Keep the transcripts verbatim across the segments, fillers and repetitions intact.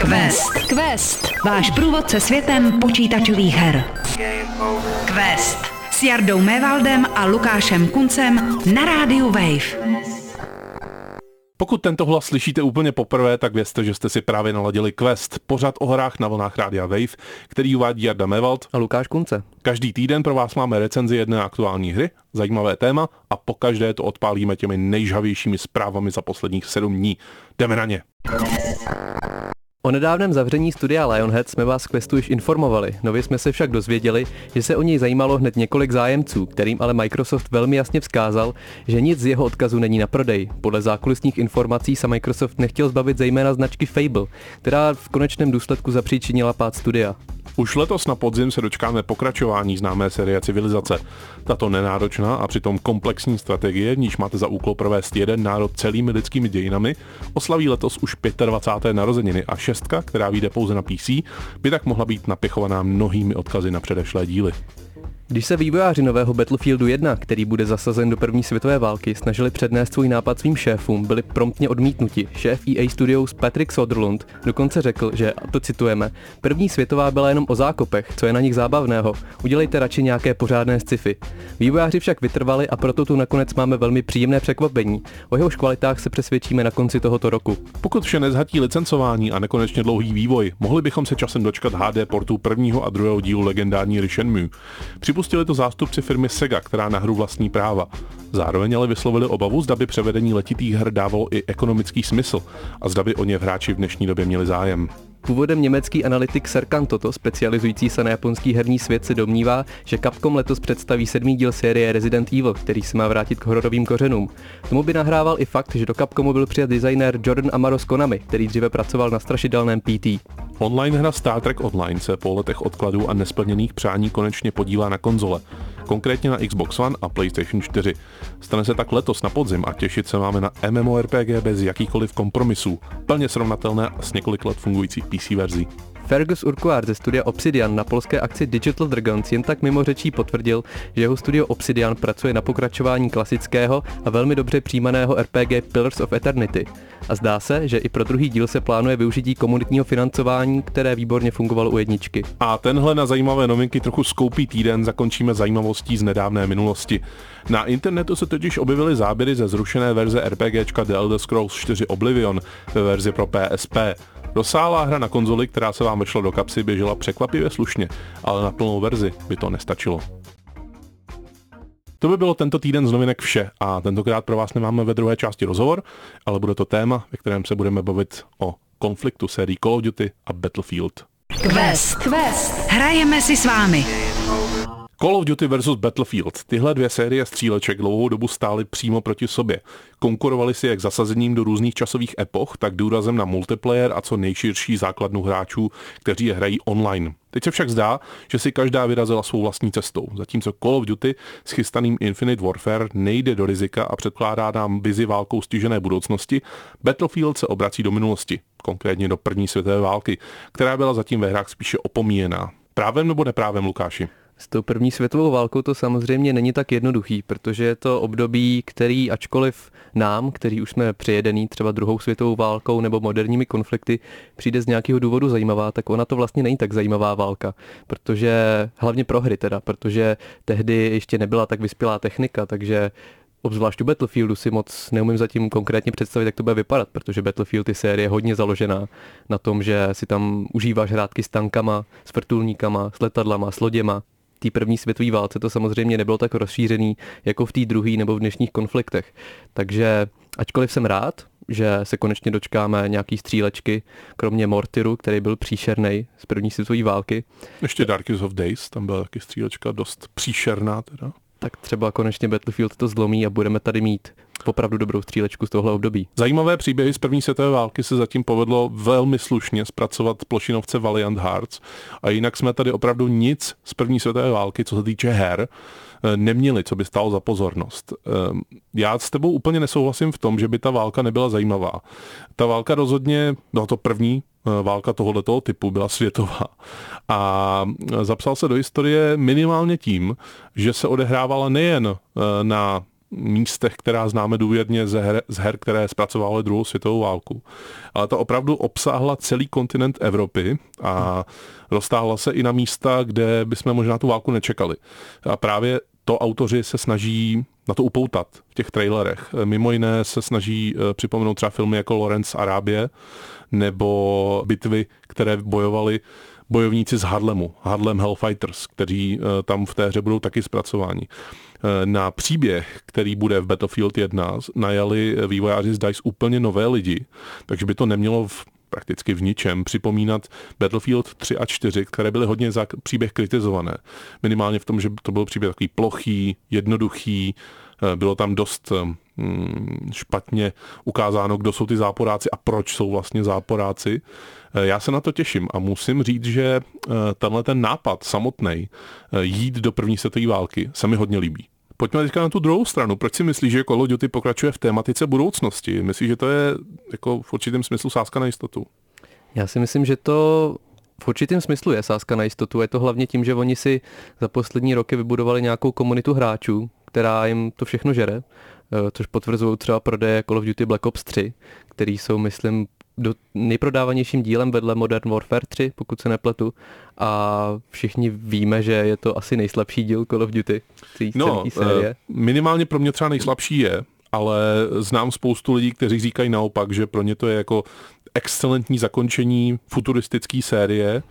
Quest. Quest. Váš průvodce světem počítačových her. Quest. S Jardou Mévaldem a Lukášem Kuncem na rádiu Wave. Pokud tento hlas slyšíte úplně poprvé, tak vězte, že jste si právě naladili Quest, pořad o hrách na vlnách rádia Wave, který uvádí Jarda Mévald a Lukáš Kunce. Každý týden pro vás máme recenzi jedné aktuální hry, zajímavé téma a pokaždé to odpálíme těmi nejžhavějšími zprávami za posledních sedm dní. Jdeme na ně. O nedávném zavření studia Lionhead jsme vás z Questu již informovali, nově jsme se však dozvěděli, že se o něj zajímalo hned několik zájemců, kterým ale Microsoft velmi jasně vzkázal, že nic z jeho odkazu není na prodej. Podle zákulisních informací se Microsoft nechtěl zbavit zejména značky Fable, která v konečném důsledku zapříčinila pád studia. Už letos na podzim se dočkáme pokračování známé série Civilizace. Tato nenáročná a přitom komplexní strategie, v níž máte za úkol provést jeden národ celými lidskými dějinami, oslaví letos už dvacáté páté narozeniny a šestka, která vyjde pouze na P C, by tak mohla být napěchovaná mnohými odkazy na předešlé díly. Když se vývojáři nového Battlefieldu jedna, který bude zasazen do první světové války, snažili přednést svůj nápad svým šéfům, byli promptně odmítnuti. Šéf E A Studios Patrick Soderlund dokonce řekl, že, a to citujeme, první světová byla jenom o zákopech, co je na nich zábavného, udělejte radši nějaké pořádné sci-fi. Vývojáři však vytrvali a proto tu nakonec máme velmi příjemné překvapení. O jehož kvalitách se přesvědčíme na konci tohoto roku. Pokud vše nezhatí licencování a nekonečně dlouhý vývoj, mohli bychom se časem dočkat H D portů prvního a druhého dílu legendární hry Shenmue. Připustili to zástupci firmy Sega, která na hru vlastní práva. Zároveň ale vyslovili obavu, zda by převedení letitých her dávalo i ekonomický smysl a zda by o ně hráči v dnešní době měli zájem. Původem německý analytik Serkan Toto, specializující se na japonský herní svět, se domnívá, že Capcom letos představí sedmý díl série Resident Evil, který se má vrátit k hororovým kořenům. Tomu by nahrával i fakt, že do Capcomu byl přijat designér Jordan Amaro z Konami, který dříve pracoval na strašidelném P T. Online hra Star Trek Online se po letech odkladů a nesplněných přání konečně podívá na konzole, konkrétně na Xbox One a PlayStation čtyři. Stane se tak letos na podzim a těšit se máme na MMORPG bez jakýchkoliv kompromisů, plně srovnatelné a s několik let fungující P C verzí. Fergus Urquhart ze studia Obsidian na polské akci Digital Dragons jen tak mimo řečí potvrdil, že jeho studio Obsidian pracuje na pokračování klasického a velmi dobře přijímaného R P G Pillars of Eternity. A zdá se, že i pro druhý díl se plánuje využití komunitního financování, které výborně fungovalo u jedničky. A tenhle na zajímavé novinky trochu skoupý týden zakončíme zajímavostí z nedávné minulosti. Na internetu se totiž objevily záběry ze zrušené verze RPGčka The Elder Scrolls čtyři Oblivion ve verzi pro P S P. Rozsáhlá hra na konzoli, která se vám vešla do kapsy, běžela překvapivě slušně, ale na plnou verzi by to nestačilo. To by bylo tento týden z novinek vše a tentokrát pro vás nemáme ve druhé části rozhovor, ale bude to téma, ve kterém se budeme bavit o konfliktu sérií Call of Duty a Battlefield. Quest. Quest. Hrajeme si s vámi. Call of Duty versus Battlefield. Tyhle dvě série stříleček dlouhou dobu stály přímo proti sobě. Konkurovali si jak zasazením do různých časových epoch, tak důrazem na multiplayer a co nejširší základnu hráčů, kteří je hrají online. Teď se však zdá, že si každá vyrazila svou vlastní cestou, zatímco Call of Duty s chystaným Infinite Warfare nejde do rizika a předkládá nám vizi válkou stižené budoucnosti, Battlefield se obrací do minulosti, konkrétně do první světové války, která byla zatím ve hrách spíše opomíjená. Právem nebo neprávem, Lukáši? S tou první světovou válkou to samozřejmě není tak jednoduchý, protože je to období, který ačkoliv nám, kteří už jsme přejedený třeba druhou světovou válkou nebo moderními konflikty, přijde z nějakého důvodu zajímavá, tak ona to vlastně není tak zajímavá válka, protože hlavně pro hry teda, protože tehdy ještě nebyla tak vyspělá technika, takže obzvlášť u Battlefieldu si moc neumím zatím konkrétně představit, jak to bude vypadat, protože Battlefield je série hodně založená na tom, že si tam užíváš hrátky s tankama, s vrtulníkama, s letadlama, s loděma. V té první světové válce to samozřejmě nebylo tak rozšířený jako v té druhé nebo v dnešních konfliktech. Takže ačkoliv jsem rád, že se konečně dočkáme nějaký střílečky, kromě Mortiru, který byl příšernej z první světové války. Ještě Darkest of Days, tam byla taky střílečka dost příšerná teda. Tak třeba konečně Battlefield to zlomí a budeme tady mít opravdu dobrou střílečku z tohle období. Zajímavé příběhy z první světové války se zatím povedlo velmi slušně zpracovat plošinovce Valiant Hearts a jinak jsme tady opravdu nic z první světové války, co se týče her, neměli, co by stálo za pozornost. Já s tebou úplně nesouhlasím v tom, že by ta válka nebyla zajímavá. Ta válka rozhodně, byla to první válka tohoto typu, byla světová. A zapsal se do historie minimálně tím, že se odehrávala nejen na místech, která známe důvěrně z her, z her, které zpracovaly druhou světovou válku. Ale ta opravdu obsáhla celý kontinent Evropy a roztáhla se i na místa, kde bychom možná tu válku nečekali. A právě to autoři se snaží na to upoutat v těch trailerech. Mimo jiné se snaží připomenout třeba filmy jako Lawrence Arábie nebo bitvy, které bojovali bojovníci z Harlemu, Harlem Hellfighters, kteří tam v té hře budou taky zpracováni. Na příběh, který bude v Battlefield jedna, najali vývojáři z DICE úplně nové lidi, takže by to nemělo v, prakticky v ničem připomínat Battlefield tři a čtyři, které byly hodně za příběh kritizované. Minimálně v tom, že to byl příběh takový plochý, jednoduchý, bylo tam dost hm, špatně ukázáno, kdo jsou ty záporáci a proč jsou vlastně záporáci. Já se na to těším a musím říct, že tenhle ten nápad samotný jít do první světové války se mi hodně líbí. Pojďme teďka na tu druhou stranu. Proč si myslíš, že Call of Duty pokračuje v tématice budoucnosti? Myslíš, že to je jako v určitém smyslu sázka na jistotu? Já si myslím, že to v určitém smyslu je sázka na jistotu. Je to hlavně tím, že oni si za poslední roky vybudovali nějakou komunitu hráčů, která jim to všechno žere, což potvrzují třeba prodeje Call of Duty Black Ops tři, který jsou, myslím, do nejprodávanějším dílem vedle Modern Warfare tři, pokud se nepletu. A všichni víme, že je to asi nejslabší díl Call of Duty. No, série. Minimálně pro mě třeba nejslabší je, ale znám spoustu lidí, kteří říkají naopak, že pro ně to je jako excelentní zakončení futuristické série.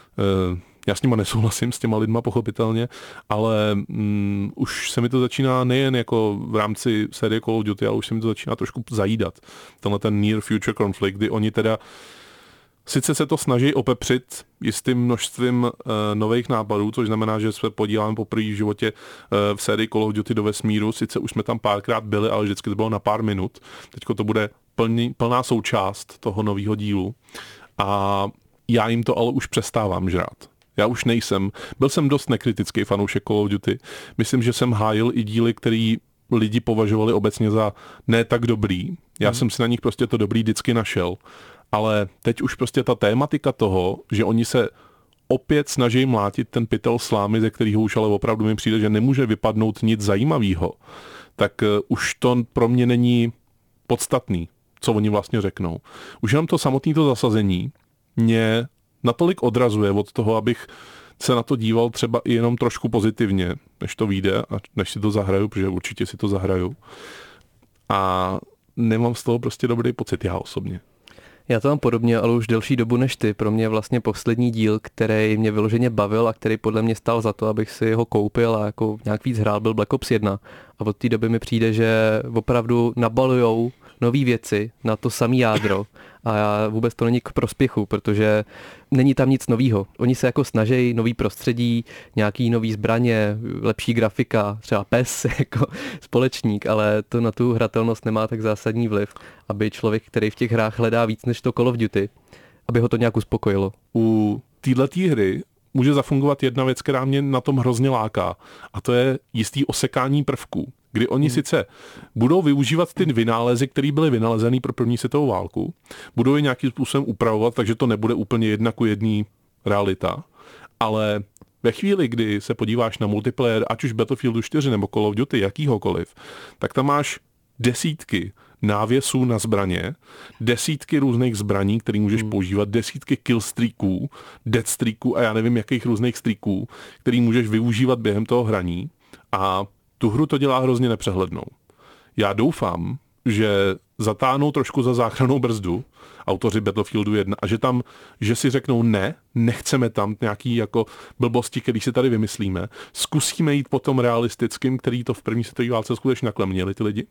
Já s nima nesouhlasím, s těma lidma pochopitelně, ale mm, už se mi to začíná nejen jako v rámci série Call of Duty, ale už se mi to začíná trošku zajídat. Tenhle ten Near Future Conflict, kdy oni teda sice se to snaží opepřit jistým množstvím uh, nových nápadů, což znamená, že se podíváme poprvé v životě uh, v sérii Call of Duty do vesmíru, sice už jsme tam párkrát byli, ale vždycky to bylo na pár minut. Teďko to bude plný, plná součást toho nového dílu a já jim to ale už přestávám žrát. Já už nejsem. Byl jsem dost nekritický fanoušek Call of Duty. Myslím, že jsem hájil i díly, který lidi považovali obecně za ne tak dobrý. Já hmm. jsem si na nich prostě to dobrý vždycky našel. Ale teď už prostě ta tématika toho, že oni se opět snaží mlátit ten pytel slámy, ze kterého už ale opravdu mi přijde, že nemůže vypadnout nic zajímavého, tak už to pro mě není podstatný, co oni vlastně řeknou. Už jenom to samotné to zasazení mě natolik odrazuje od toho, abych se na to díval třeba i jenom trošku pozitivně, než to vyjde a než si to zahraju, protože určitě si to zahraju. A nemám z toho prostě dobrý pocit, já osobně. Já to mám podobně, ale už delší dobu než ty. Pro mě vlastně poslední díl, který mě vyloženě bavil a který podle mě stál za to, abych si ho koupil a jako nějak víc hrál, byl Black Ops jedna. A od té doby mi přijde, že opravdu nabalujou nové věci na to samé jádro a já, vůbec to není k prospěchu, protože není tam nic novýho. Oni se jako snaží nový prostředí, nějaký nový zbraně, lepší grafika, třeba P E S jako společník, ale to na tu hratelnost nemá tak zásadní vliv, aby člověk, který v těch hrách hledá víc než to Call of Duty, aby ho to nějak uspokojilo. U této hry může zafungovat jedna věc, která mě na tom hrozně láká, a to je jistý osekání prvků, kdy oni hmm. sice budou využívat ty vynálezy, které byly vynalezeny pro první světovou válku, budou je nějakým způsobem upravovat, takže to nebude úplně jedna ku jedný realita, ale ve chvíli, kdy se podíváš na multiplayer, ať už Battlefieldu čtyři nebo Call of Duty, jakýhokoliv, tak tam máš desítky návěsů na zbraně, desítky různých zbraní, které můžeš hmm. používat, desítky killstreaků, deadstreaků a já nevím, jakých různých streaků, který můžeš využívat během toho hraní a tu hru to dělá hrozně nepřehlednou. Já doufám, že zatáhnou trošku za záchrannou brzdu autoři Battlefieldu jedna a že tam, že si řeknou ne, nechceme tam nějaký jako blbosti, který si tady vymyslíme, zkusíme jít po tom realistickým, který to v první světové válce skutečně naklemněli ty lidi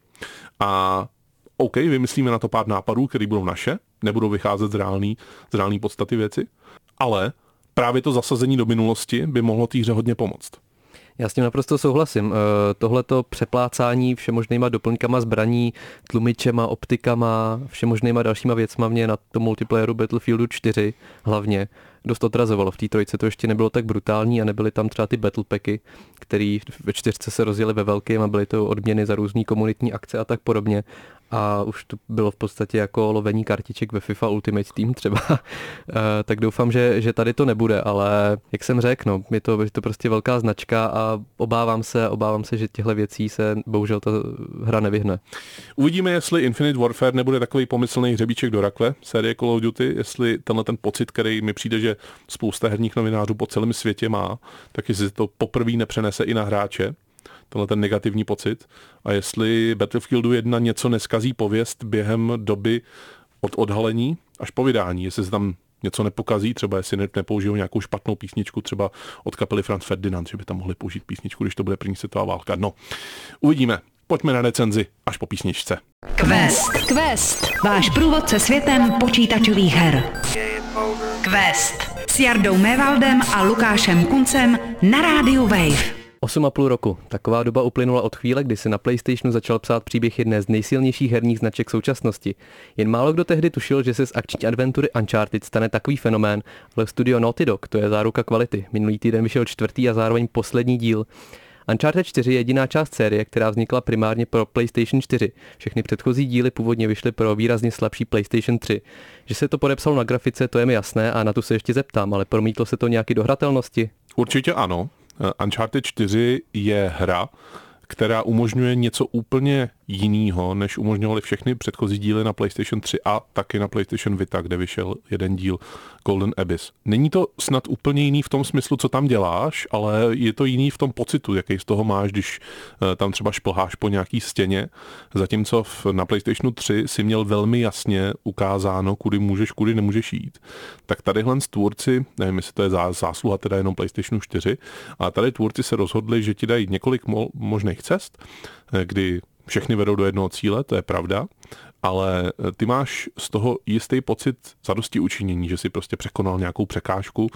a OK, vymyslíme na to pár nápadů, které budou naše, nebudou vycházet z reální, z reální podstaty věci, ale právě to zasazení do minulosti by mohlo té hře hodně pomoct. Já s tím naprosto souhlasím. Tohleto přeplácání všemožnýma doplňkama zbraní, tlumičema, optikama, všemožnýma dalšíma věcma mě na tom multiplayeru Battlefieldu čtyři hlavně dost odrazovalo. V té trojce to ještě nebylo tak brutální a nebyly tam třeba ty battle packy, které ve čtyřce se rozjeli ve velkém a byly to odměny za různý komunitní akce a tak podobně. a už to bylo v podstatě jako lovení kartiček ve FIFA Ultimate Team třeba, tak doufám, že, že tady to nebude, ale jak jsem řekl, no, je to, je to prostě velká značka a obávám se, obávám se, že těchto věcí se bohužel ta hra nevyhne. Uvidíme, jestli Infinite Warfare nebude takový pomyslný hřebíček do rakve série Call of Duty, jestli tenhle ten pocit, který mi přijde, že spousta herních novinářů po celém světě má, tak jestli to poprvé nepřenese i na hráče, tenhle ten negativní pocit, a jestli Battlefieldu jedna něco neskazí pověst během doby od odhalení až po vydání, jestli se tam něco nepokazí, třeba jestli nepoužijou nějakou špatnou písničku, třeba od kapely Franz Ferdinand, že by tam mohli použít písničku, když to bude první světová válka. No, uvidíme. Pojďme na recenzi až po písničce. Quest. Quest. Váš průvodce světem počítačových her. Quest. S Jardou Mévaldem a Lukášem Kuncem na rádiu Wave. osm a půl roku. Taková doba uplynula od chvíle, kdy se na PlayStationu začal psát příběh jedné z nejsilnějších herních značek současnosti. Jen málo kdo tehdy tušil, že se z akční adventury Uncharted stane takový fenomén, ale studio Naughty Dog, to je záruka kvality. Minulý týden vyšel čtvrtý a zároveň poslední díl. Uncharted čtyři je jediná část série, která vznikla primárně pro PlayStation čtyři. Všechny předchozí díly původně vyšly pro výrazně slabší PlayStation tři. Že se to podepsalo na grafice, to je mi jasné a na tu se ještě zeptám, ale promítlo se to nějaký do hratelnosti? Určitě ano. Uncharted čtyři je hra, která umožňuje něco úplně jinýho, než umožňovaly všechny předchozí díly na PlayStation tři a taky na PlayStation Vita, kde vyšel jeden díl Golden Abyss. Není to snad úplně jiný v tom smyslu, co tam děláš, ale je to jiný v tom pocitu, jaký z toho máš, když tam třeba šplháš po nějaký stěně, zatímco na PlayStationu tři si měl velmi jasně ukázáno, kudy můžeš, kudy nemůžeš jít. Tak tadyhle tvůrci, nevím, jestli to je zásluha teda jenom PlayStationu čtyři, ale tady tvůrci se rozhodli, že ti dají několik mo- možných cest, kdy všechny vedou do jednoho cíle, to je pravda, ale ty máš z toho jistý pocit zadosti učinění, že si prostě překonal nějakou překážku,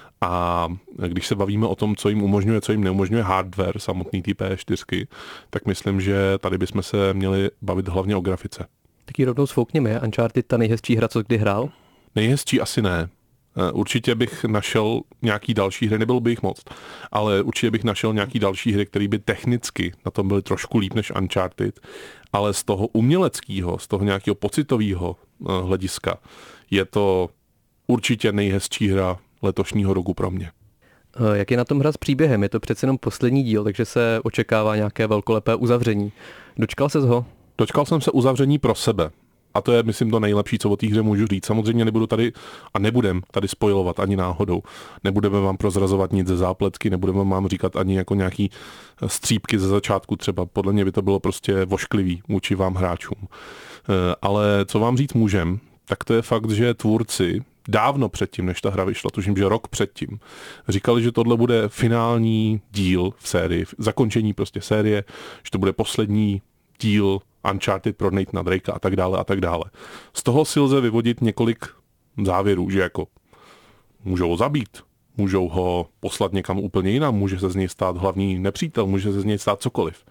a když se bavíme o tom, co jim umožňuje, co jim neumožňuje hardware samotný té P S čtyři, tak myslím, že tady bychom se měli bavit hlavně o grafice. Taky rovnou sfoukněme, je Uncharted ta nejhezčí hra, co kdy hrál? Nejhezčí asi ne. Určitě bych našel nějaký další hry, nebylo by jich moc, ale určitě bych našel nějaký další hry, které by technicky na tom byly trošku líp než Uncharted, ale z toho uměleckého, z toho nějakého pocitového hlediska je to určitě nejhezčí hra letošního roku pro mě. Jak je na tom hra s příběhem? Je to přece jenom poslední díl, takže se očekává nějaké velkolepé uzavření. Dočkal ses ho? Dočkal jsem se uzavření pro sebe. A to je, myslím, to nejlepší, co o té hře můžu říct. Samozřejmě nebudu tady a nebudem tady spojovat ani náhodou. Nebudeme vám prozrazovat nic ze zápletky, nebudeme vám říkat ani jako nějaký střípky ze začátku třeba. Podle mě by to bylo prostě vošklivý vůči vám hráčům. Ale co vám říct můžem, tak to je fakt, že tvůrci dávno předtím, než ta hra vyšla, tuším, že rok předtím, říkali, že tohle bude finální díl v sérii, zakončení prostě série, že to bude poslední díl Uncharted pro Nathana Drakea a tak dále a tak dále. Z toho si lze vyvodit několik závěrů, že jako můžou ho zabít, můžou ho poslat někam úplně jinam, může se z něj stát hlavní nepřítel, může se z něj stát cokoliv.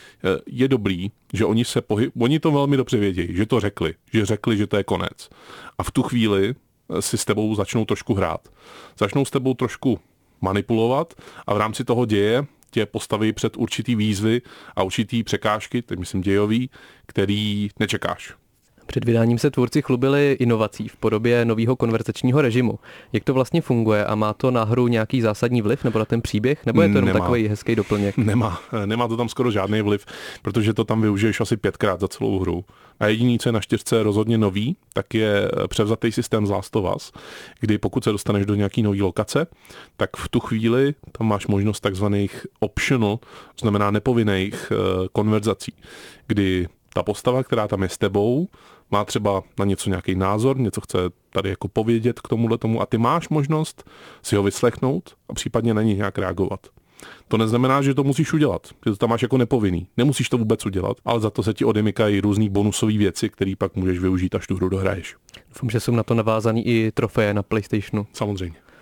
Je dobrý, že oni se pohy... oni to velmi dobře vědějí, že to řekli, že řekli, že to je konec. A v tu chvíli si s tebou začnou trošku hrát. Začnou s tebou trošku manipulovat a v rámci toho děje tě postaví před určitý výzvy a určitý překážky, teď myslím dějový, který nečekáš. Před vydáním se tvůrci chlubili inovací v podobě nového konverzačního režimu. Jak to vlastně funguje a má to na hru nějaký zásadní vliv nebo na ten příběh, nebo je to jenom takový hezký doplněk? Nemá, nemá to tam skoro žádný vliv, protože to tam využiješ asi pětkrát za celou hru. A jediný, co je na čtyřce rozhodně nový, tak je převzatý systém z Last of Us, kdy pokud se dostaneš do nějaký nový lokace, tak v tu chvíli tam máš možnost takzvaných optional, znamená nepovinných konverzací, kdy ta postava, která tam je s tebou, má třeba na něco nějaký názor, něco chce tady jako povědět k tomuhle tomu a ty máš možnost si ho vyslechnout a případně na něj nějak reagovat. To neznamená, že to musíš udělat, že to tam máš jako nepovinný. Nemusíš to vůbec udělat, ale za to se ti odemykají různý bonusové věci, které pak můžeš využít, až tu hru dohraješ. Doufám, že jsou na to navázaný i trofeje na PlayStationu. Samozřejmě.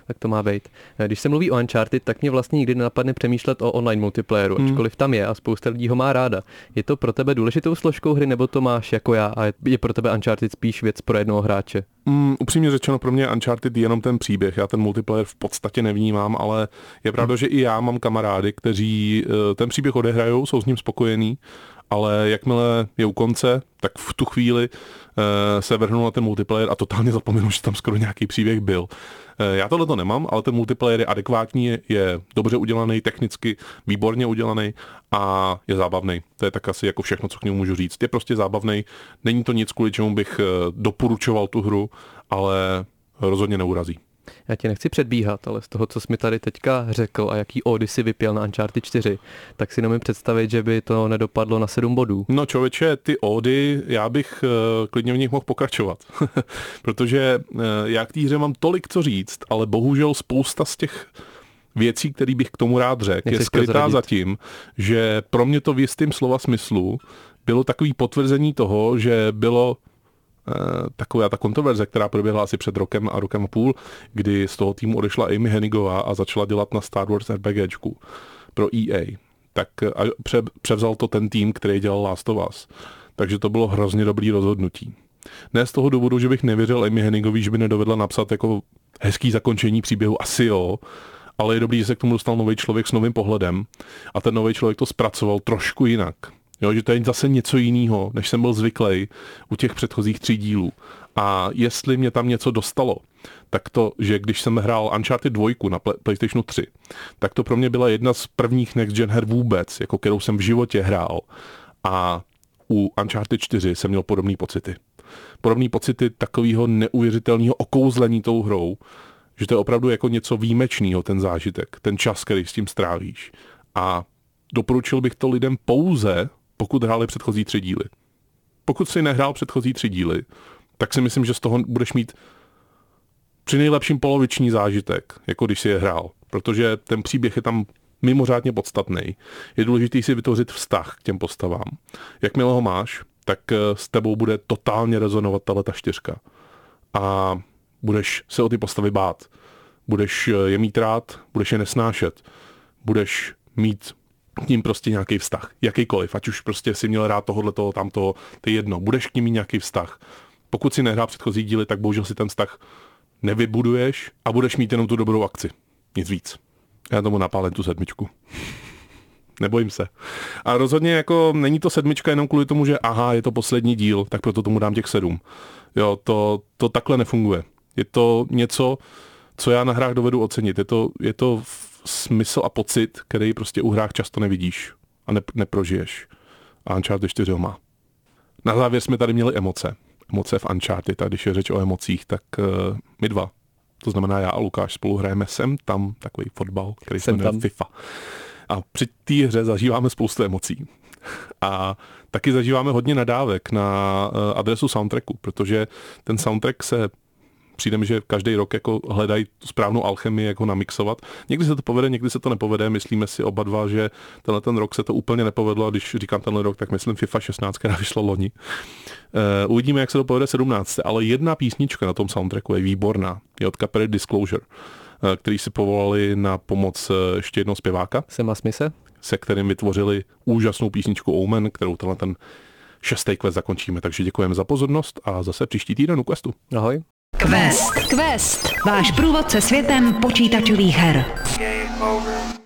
tak to má být. Když se mluví o Uncharted, tak mě vlastně nikdy nenapadne přemýšlet o online multiplayeru, hmm. ačkoliv tam je a spousta lidí ho má ráda. Je to pro tebe důležitou složkou hry, nebo to máš jako já a je pro tebe Uncharted spíš věc pro jednoho hráče? Mm, upřímně řečeno, pro mě Uncharted je jenom ten příběh. Já ten multiplayer v podstatě nevnímám, ale je pravda, hmm. že i já mám kamarády, kteří ten příběh odehrajou, jsou s ním spokojení, ale jakmile je u konce, tak v tu chvíli uh, se vrhnu na ten multiplayer a totálně zapomenu, že tam skoro nějaký příběh byl. Uh, já tohle to nemám, ale ten multiplayer je adekvátní, je, je dobře udělaný, technicky výborně udělaný a je zábavný. To je tak asi jako všechno, co k němu můžu říct. Je prostě zábavný, není to nic, kvůli čemu bych uh, doporučoval tu hru, ale rozhodně neurazí. Já tě nechci předbíhat, ale z toho, co jsi mi tady teďka řekl a jaký ódy si vypěl na Uncharted čtyři, tak si nemůžu představit, že by to nedopadlo na sedm bodů. No člověče, ty ódy, já bych uh, klidně v nich mohl pokračovat, protože uh, já k té hře mám tolik co říct, ale bohužel spousta z těch věcí, které bych k tomu rád řekl, je skrytá za tím, že pro mě to v jistým slova smyslu bylo takový potvrzení toho, že bylo taková ta kontroverze, která proběhla asi před rokem a rokem a půl, kdy z toho týmu odešla Amy Hennigová a začala dělat na Star Wars RPGčku pro E A. Tak a pře, převzal to ten tým, který dělal Last of Us. Takže to bylo hrozně dobrý rozhodnutí. Ne z toho důvodu, že bych nevěřil Amy Hennigový, že by nedovedla napsat jako hezký zakončení příběhu, asi jo, ale je dobrý, že se k tomu dostal nový člověk s novým pohledem a ten nový člověk to zpracoval trošku jinak. Jo, že to je zase něco jiného, než jsem byl zvyklý u těch předchozích tří dílů. A jestli mě tam něco dostalo, tak to, že když jsem hrál Uncharted dva na PlayStation tři, tak to pro mě byla jedna z prvních next gen her vůbec, jako kterou jsem v životě hrál. A u Uncharted čtyři jsem měl podobné pocity. Podobné pocity takového neuvěřitelného okouzlení tou hrou, že to je opravdu jako něco výjimečného, ten zážitek, ten čas, který s tím strávíš. A doporučil bych to lidem pouze, pokud hráli předchozí tři díly. Pokud si nehrál předchozí tři díly, tak si myslím, že z toho budeš mít při nejlepším poloviční zážitek, jako když si je hrál. Protože ten příběh je tam mimořádně podstatný. Je důležité si vytvořit vztah k těm postavám. Jakmile ho máš, tak s tebou bude totálně rezonovat tahleta čtyřka. A budeš se o ty postavy bát. Budeš je mít rád, budeš je nesnášet. Budeš mít k ním prostě nějaký vztah. Jakýkoliv. Ať už prostě si měl rád tohohle, toho, tamtoho, to je jedno. Budeš k ním mít nějaký vztah. Pokud si nehrál předchozí díly, tak bohužel si ten vztah nevybuduješ a budeš mít jenom tu dobrou akci. Nic víc. Já tomu napálím tu sedmičku. Nebojím se. A rozhodně jako není to sedmička jenom kvůli tomu, že aha, je to poslední díl, tak proto tomu dám těch sedm. Jo, to, to takhle nefunguje. Je to něco, co já na hrách dovedu ocenit. Je to, je to smysl a pocit, který prostě u hrách často nevidíš a ne, neprožiješ. A Uncharted čtyři ho má. Na závěr jsme tady měli emoce. Emoce v Uncharted, a když je řeč o emocích, tak uh, my dva. To znamená já a Lukáš spolu hrajeme sem tam takový fotbal, který se jmenuje FIFA. A při té hře zažíváme spoustu emocí. A taky zažíváme hodně nadávek na uh, adresu soundtracku, protože ten soundtrack se přijde mi, že každý rok jako hledají tu správnou alchemii, jak ho namixovat. Někdy se to povede, někdy se to nepovede. Myslíme si oba dva, že tenhle ten rok se to úplně nepovedlo, a když říkám tenhle rok, tak myslím FIFA šestnáct, která vyšla loni. Uh, uvidíme, jak se to povede sedmnáct. Ale jedna písnička na tom soundtracku je výborná. Je od kapely Disclosure, uh, který si povolali na pomoc uh, ještě jednoho zpěváka. Sema Smithe? Se kterým vytvořili úžasnou písničku Omen, kterou tenhle ten šestý quest zakončíme. Takže děkujeme za pozornost a zase příští týden u Questu. Ahoj. Quest. Quest. Váš průvodce světem počítačových her. Game over.